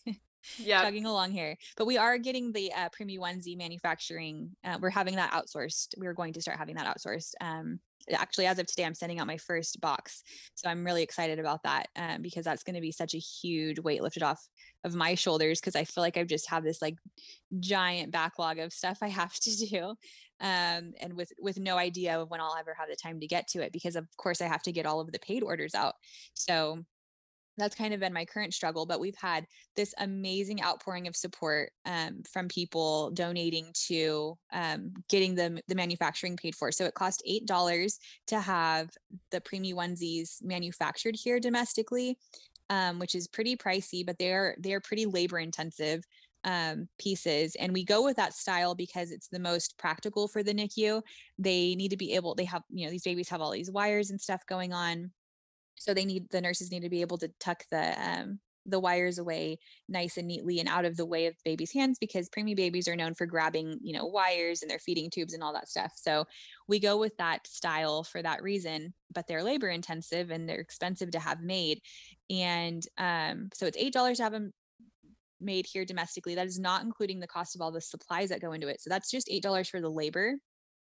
Speaker 1: Yep.
Speaker 2: chugging along here. But we are getting the uh, Primi Onesie manufacturing. Uh, we're having that outsourced. We're going to start having that outsourced. Um, actually, as of today, I'm sending out my first box. So I'm really excited about that um, because that's going to be such a huge weight lifted off of my shoulders, because I feel like I've just have this like giant backlog of stuff I have to do. Um, and with with no idea of when I'll ever have the time to get to it, because of course I have to get all of the paid orders out. So that's kind of been my current struggle, but we've had this amazing outpouring of support um, from people donating to um, getting the, the manufacturing paid for. So it cost eight dollars to have the Primi Onesies manufactured here domestically, um, which is pretty pricey, but they're they're pretty labor intensive um, pieces. And we go with that style because it's the most practical for the N I C U. They need to be able, they have, you know, these babies have all these wires and stuff going on. So they need, the nurses need to be able to tuck the, um, the wires away nice and neatly and out of the way of the baby's hands, because preemie babies are known for grabbing, you know, wires and their feeding tubes and all that stuff. So we go with that style for that reason, but they're labor intensive and they're expensive to have made. And um, so it's eight dollars to have them made here domestically. That is not including the cost of all the supplies that go into it. So that's just eight dollars for the labor.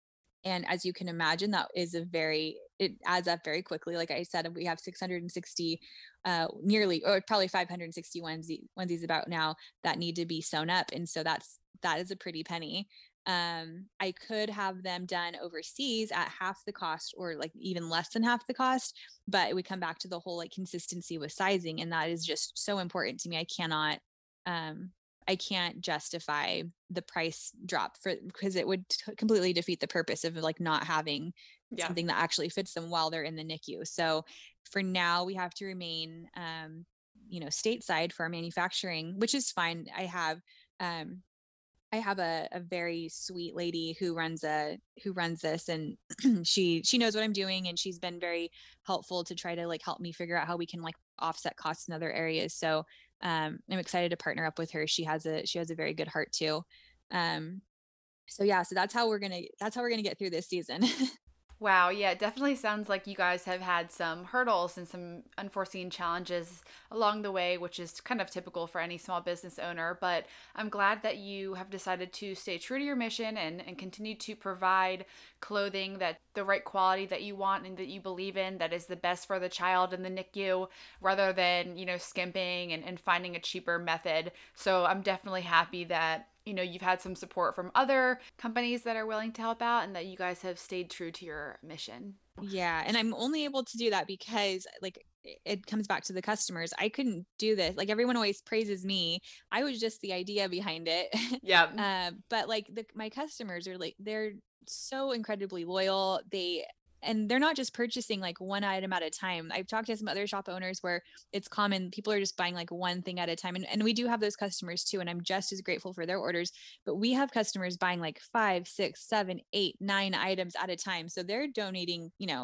Speaker 2: And as you can imagine, that is a very, it adds up very quickly. Like I said, we have six hundred sixty, uh, nearly, or probably five hundred sixty onesie, onesies about now that need to be sewn up. And so that's, that is a pretty penny. Um, I could have them done overseas at half the cost, or like even less than half the cost, but we come back to the whole like consistency with sizing. And that is just so important to me. I cannot, um, I can't justify the price drop for, because it would t- completely defeat the purpose of like not having
Speaker 1: Yeah.
Speaker 2: something that actually fits them while they're in the N I C U. So for now, we have to remain, um, you know, stateside for our manufacturing, which is fine. I have, um, I have a, a very sweet lady who runs a who runs this, and she she knows what I'm doing, and she's been very helpful to try to like help me figure out how we can like offset costs in other areas. So um, I'm excited to partner up with her. She has a she has a very good heart too. Um, so yeah, so that's how we're gonna that's how we're gonna get through this season.
Speaker 1: Wow, yeah, it definitely sounds like you guys have had some hurdles and some unforeseen challenges along the way, which is kind of typical for any small business owner. But I'm glad that you have decided to stay true to your mission and, and continue to provide clothing that the right quality that you want and that you believe in, that is the best for the child in the N I C U, rather than, you know, skimping and, and finding a cheaper method. So I'm definitely happy that you know you've had some support from other companies that are willing to help out and that you guys have stayed true to your mission.
Speaker 2: Yeah, and I'm only able to do that because like it comes back to the customers. I couldn't do this. Like everyone always praises me. I was just the idea behind it.
Speaker 1: Yeah.
Speaker 2: uh, but like the my customers are like, they're so incredibly loyal. They and they're not just purchasing like one item at a time. I've talked to some other shop owners where it's common people are just buying like one thing at a time. And, and we do have those customers too. And I'm just as grateful for their orders. But we have customers buying like five, six, seven, eight, nine items at a time. So they're donating, you know,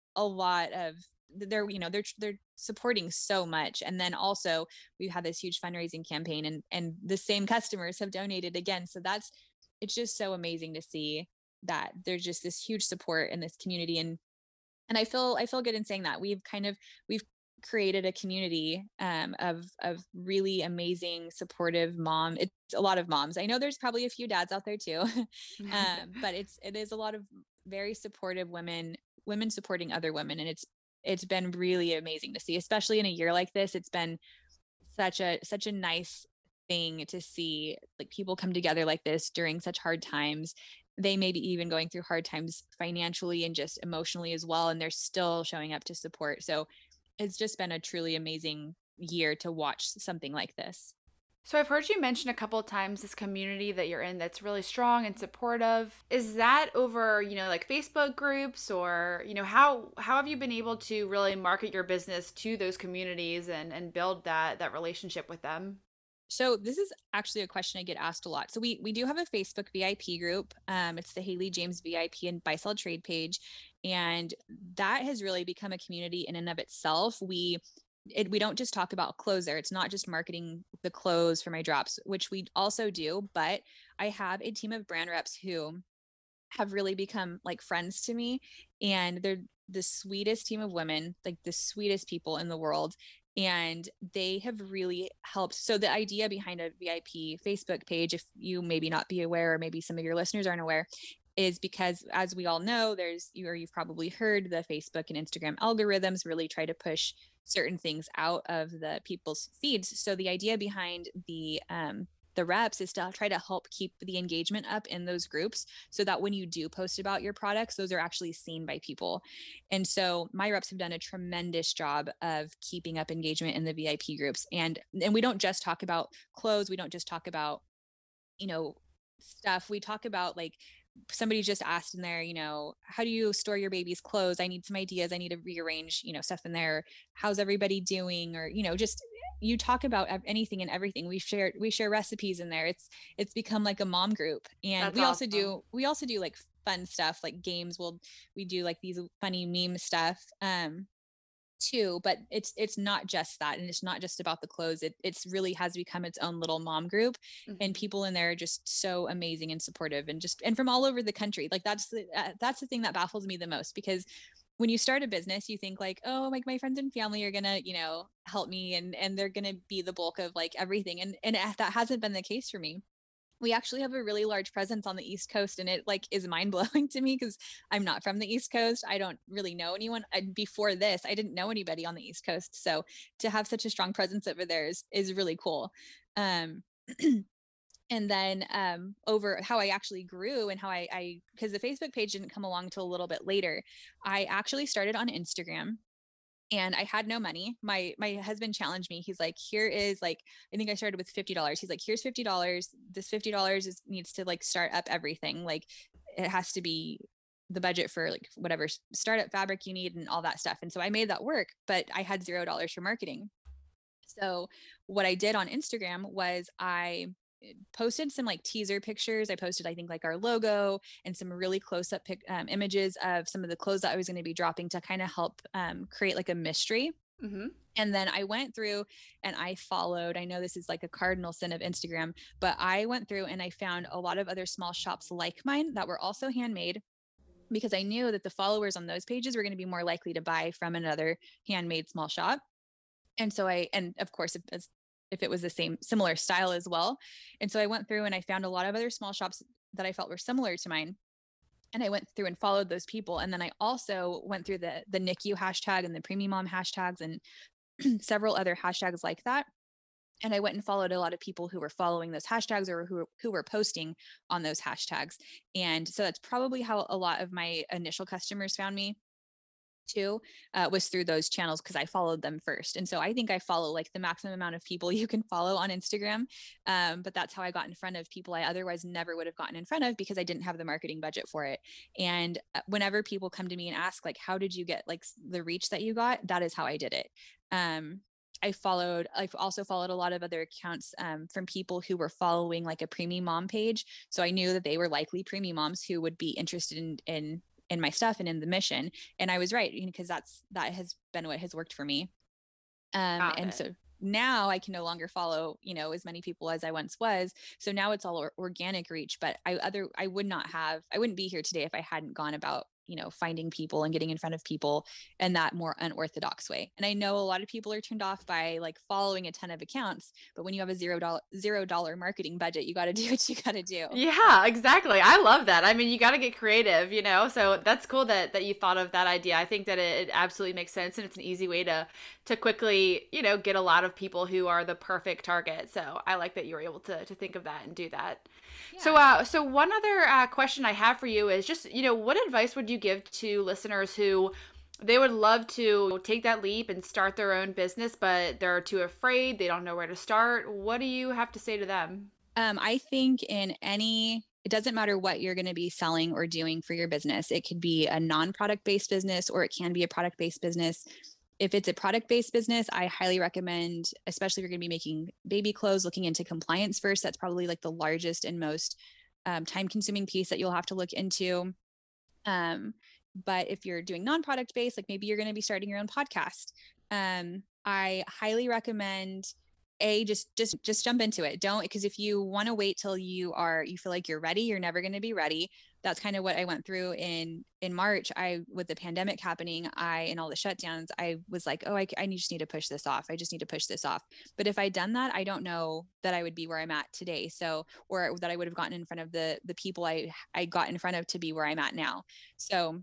Speaker 2: a lot of they're, you know, they're, they're supporting so much. And then also we've had this huge fundraising campaign, and, and the same customers have donated again. So that's, it's just so amazing to see that there's just this huge support in this community. And, and I feel, I feel good in saying that we've kind of, we've created a community um, of, of really amazing, supportive mom. It's a lot of moms. I know there's probably a few dads out there too. um, but it's, it is a lot of very supportive women, women supporting other women. And it's, it's been really amazing to see, especially in a year like this. It's been such a, such a nice thing to see, like, people come together like this during such hard times. They may be even going through hard times financially and just emotionally as well. And they're still showing up to support. So it's just been a truly amazing year to watch something like this.
Speaker 1: So I've heard you mention a couple of times this community that you're in that's really strong and supportive. Is that over, you know, like Facebook groups, or, you know, how how have you been able to really market your business to those communities and and build that that relationship with them?
Speaker 2: So this is actually a question I get asked a lot. So we we do have a Facebook V I P group. Um, it's the Haley James V I P and Buy Sell Trade page, and that has really become a community in and of itself. We it, we don't just talk about clothes there. It's not just marketing the clothes for my drops, which we also do, but I have a team of brand reps who have really become like friends to me, and they're the sweetest team of women, like the sweetest people in the world. And they have really helped. So the idea behind a V I P Facebook page, if you maybe not be aware, or maybe some of your listeners aren't aware, is because, as we all know, there's you or you've probably heard, the Facebook and Instagram algorithms really try to push certain things out of the people's feeds. So the idea behind the um, the reps is to try to help keep the engagement up in those groups, so that when you do post about your products, those are actually seen by people. And so my reps have done a tremendous job of keeping up engagement in the V I P groups. And and we don't just talk about clothes, we don't just talk about, you know, stuff. We talk about, like, somebody just asked in there, you know, how do you store your baby's clothes? I need some ideas. I need to rearrange, you know, stuff in there. How's everybody doing? Or, you know, just you talk about anything and everything. We share we share recipes in there. It's it's become like a mom group. And
Speaker 1: That's
Speaker 2: we also
Speaker 1: awesome.
Speaker 2: do we also do like fun stuff, like games. We'll we do like these funny meme stuff. Um too, but it's it's not just that, and it's not just about the clothes. It it's really has become its own little mom group, and
Speaker 1: Mhm.
Speaker 2: people in there are just so amazing and supportive, and just and from all over the country. Like, that's the uh, that's the thing that baffles me the most, because when you start a business, you think like, oh, like my friends and family are gonna, you know, help me, and and they're gonna be the bulk of like everything, and and that hasn't been the case for me. We actually have a really large presence on the East Coast, and it like is mind blowing to me, because I'm not from the East Coast. I don't really know anyone. I, before this, I didn't know anybody on the East Coast. So to have such a strong presence over there is is really cool. Um, and then um, over how I actually grew, and how I, I because the Facebook page didn't come along till a little bit later. I actually started on Instagram, and I had no money. My my husband challenged me. He's like, here is like, I think I started with fifty dollars. He's like, here's fifty dollars. This fifty dollars is needs to like start up everything. Like, it has to be the budget for like whatever startup fabric you need and all that stuff. And so I made that work, but I had zero dollars for marketing. So what I did on Instagram was I posted some like teaser pictures. I posted, I think, like our logo and some really close up pic- um, images of some of the clothes that I was going to be dropping, to kind of help um, create like a mystery.
Speaker 1: Mhm.
Speaker 2: And then I went through and I followed, I know this is like a cardinal sin of Instagram, but I went through and I found a lot of other small shops like mine that were also handmade, because I knew that the followers on those pages were going to be more likely to buy from another handmade small shop. And so I, and of course, if, if it was the same, similar style as well. And so I went through and I found a lot of other small shops that I felt were similar to mine. And I went through and followed those people. And then I also went through the, the N I C U hashtag and the Preemie Mom hashtags and several other hashtags like that. And I went and followed a lot of people who were following those hashtags, or who, who were posting on those hashtags. And so that's probably how a lot of my initial customers found me too, uh, was through those channels, because I followed them first. And so I think I follow like the maximum amount of people you can follow on Instagram. Um, but that's how I got in front of people I otherwise never would have gotten in front of, because I didn't have the marketing budget for it. And uh, whenever people come to me and ask, like, how did you get like the reach that you got? That is how I did it. Um, I followed, I've also followed a lot of other accounts um, from people who were following like a preemie mom page. So I knew that they were likely preemie moms who would be interested in, in in my stuff and in the mission. And I was right, because that's, that has been what has worked for me. Um,
Speaker 1: Got
Speaker 2: and
Speaker 1: it.
Speaker 2: so now I can no longer follow, you know, as many people as I once was. So now it's all or- organic reach, but I other, I would not have, I wouldn't be here today if I hadn't gone about, you know, finding people and getting in front of people in that more unorthodox way. And I know a lot of people are turned off by like following a ton of accounts, but when you have a zero dollar, zero dollar marketing budget, you got to do what you got to do.
Speaker 1: Yeah, exactly. I love that. I mean, you got to get creative, you know. So that's cool that that you thought of that idea. I think that it, it absolutely makes sense, and it's an easy way to to quickly, you know, get a lot of people who are the perfect target. So I like that you were able to to think of that and do that. So,
Speaker 2: Yeah.
Speaker 1: uh, so one other uh, question I have for you is just, you know, what advice would you give to listeners who they would love to take that leap and start their own business, but they're too afraid, they don't know where to start? What do you have to say to them?
Speaker 2: Um, I think in any, it doesn't matter what you're going to be selling or doing for your business. It could be a non-product based business, or it can be a product based business. If it's a product based business, I highly recommend, especially if you're going to be making baby clothes, looking into compliance first. That's probably like the largest and most um, time consuming piece that you'll have to look into. Um, but if you're doing non-product based, like maybe you're going to be starting your own podcast, um, I highly recommend a just just just jump into it. Don't, because if you want to wait till you are you feel like you're ready, you're never going to be ready. That's kind of what I went through in in March. I with the pandemic happening, I and all the shutdowns, I was like, oh, I, I just need to push this off. I just need to push this off. But if I'd done that, I don't know that I would be where I'm at today. So, or that I would have gotten in front of the the people I I got in front of to be where I'm at now. So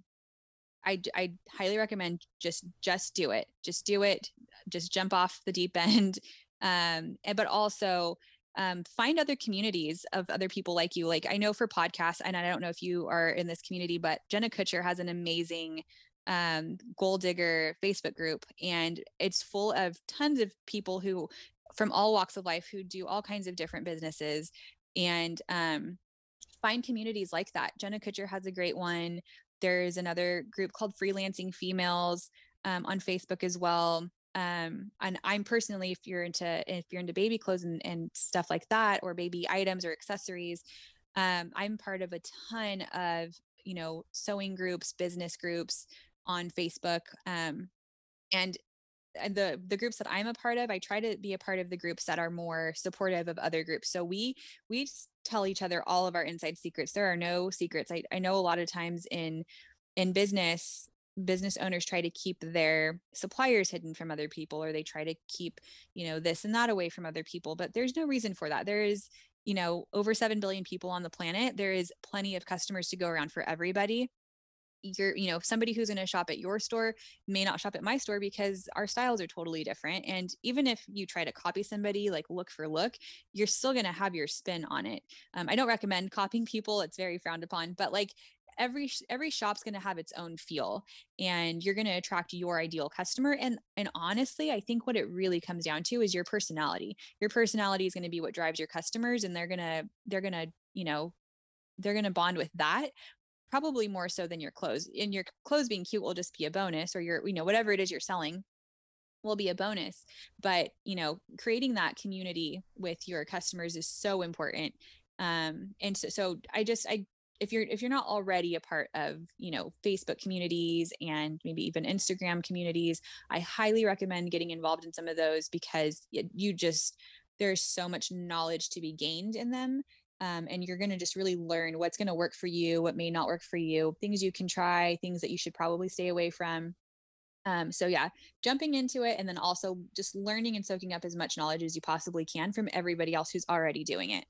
Speaker 2: I, I highly recommend just just do it. Just do it. Just jump off the deep end. Um, and, but also um, find other communities of other people like you. Like I know for podcasts, and I don't know if you are in this community, but Jenna Kutcher has an amazing um, goal digger Facebook group, and it's full of tons of people who from all walks of life who do all kinds of different businesses. And um, find communities like that. Jenna Kutcher has a great one. There's another group called Freelancing Females um, on Facebook as well. Um, and I'm personally, if you're into if you're into baby clothes and, and stuff like that, or baby items or accessories, um, I'm part of a ton of you know sewing groups, business groups on Facebook. Um, and and the the groups that I'm a part of, I try to be a part of the groups that are more supportive of other groups. So we we tell each other all of our inside secrets. There are no secrets. I, I know a lot of times in in business, business owners try to keep their suppliers hidden from other people, or they try to keep, you know, this and that away from other people. But there's no reason for that. There is, you know, over seven billion people on the planet. There is plenty of customers to go around for everybody. You're, you know, somebody who's going to shop at your store may not shop at my store because our styles are totally different. And even if you try to copy somebody like look for look, you're still going to have your spin on it. Um, I don't recommend copying people. It's very frowned upon, but like every, every shop's going to have its own feel, and you're going to attract your ideal customer. And, and honestly, I think what it really comes down to is your personality. Your personality is going to be what drives your customers, and they're going to, they're going to, you know, they're going to bond with that probably more so than your clothes. And your clothes being cute will just be a bonus, or your, you know, whatever it is you're selling will be a bonus. But, you know, creating that community with your customers is so important. Um, and so, so I just, I, if you're, if you're not already a part of, you know, Facebook communities and maybe even Instagram communities, I highly recommend getting involved in some of those, because you just, there's so much knowledge to be gained in them. Um, and you're going to just really learn what's going to work for you, what may not work for you, things you can try, things that you should probably stay away from. Um, so yeah, jumping into it, and then also just learning and soaking up as much knowledge as you possibly can from everybody else who's already doing it.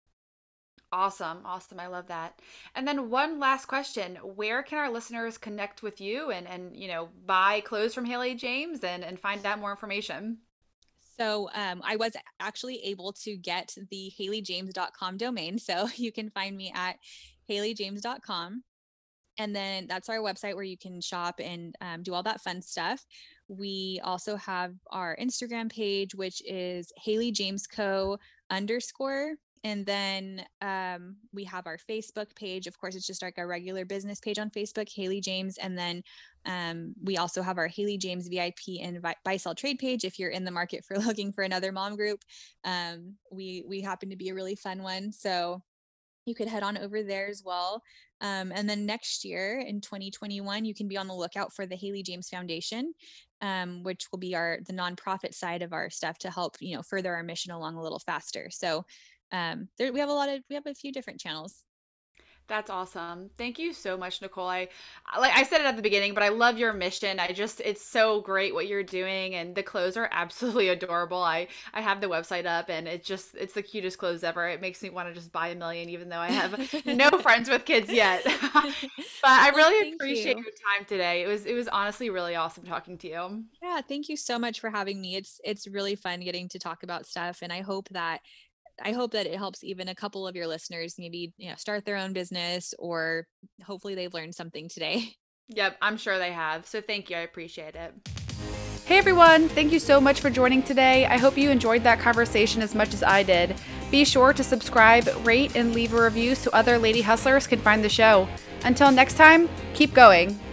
Speaker 1: Awesome. Awesome. I love that. And then one last question. Where can our listeners connect with you and, and you know, buy clothes from Haley James and, and find out more information?
Speaker 2: So um, I was actually able to get the haley james dot com domain. So you can find me at haley james dot com. And then that's our website where you can shop and um, do all that fun stuff. We also have our Instagram page, which is Haley James Co underscore. And then um, we have our Facebook page. Of course, it's just like our regular business page on Facebook, Haley James. And then um, we also have our Haley James V I P and buy sell trade page. If you're in the market for looking for another mom group, um, we we happen to be a really fun one. So you could head on over there as well. Um, and then next year in twenty twenty-one, you can be on the lookout for the Haley James Foundation, um, which will be our the nonprofit side of our stuff to help, you know, further our mission along a little faster. So um, there, we have a lot of we have a few different channels.
Speaker 1: That's awesome. Thank you so much, Nicole. I like I said it at the beginning, but I love your mission. I just it's so great what you're doing, and the clothes are absolutely adorable. I I have the website up, and it's just it's the cutest clothes ever. It makes me want to just buy a million, even though I have no friends with kids yet. But I
Speaker 2: Well,
Speaker 1: really
Speaker 2: thank
Speaker 1: appreciate
Speaker 2: you.
Speaker 1: your time today. It was it was honestly really awesome talking to you.
Speaker 2: Yeah, thank you so much for having me. It's it's really fun getting to talk about stuff, and I hope that I hope that it helps even a couple of your listeners maybe, you know, start their own business, or hopefully they've learned something today.
Speaker 1: Yep, I'm sure they have. So thank you. I appreciate it. Hey everyone, thank you so much for joining today. I hope you enjoyed that conversation as much as I did. Be sure to subscribe, rate, and leave a review so other lady hustlers can find the show. Until next time, keep going.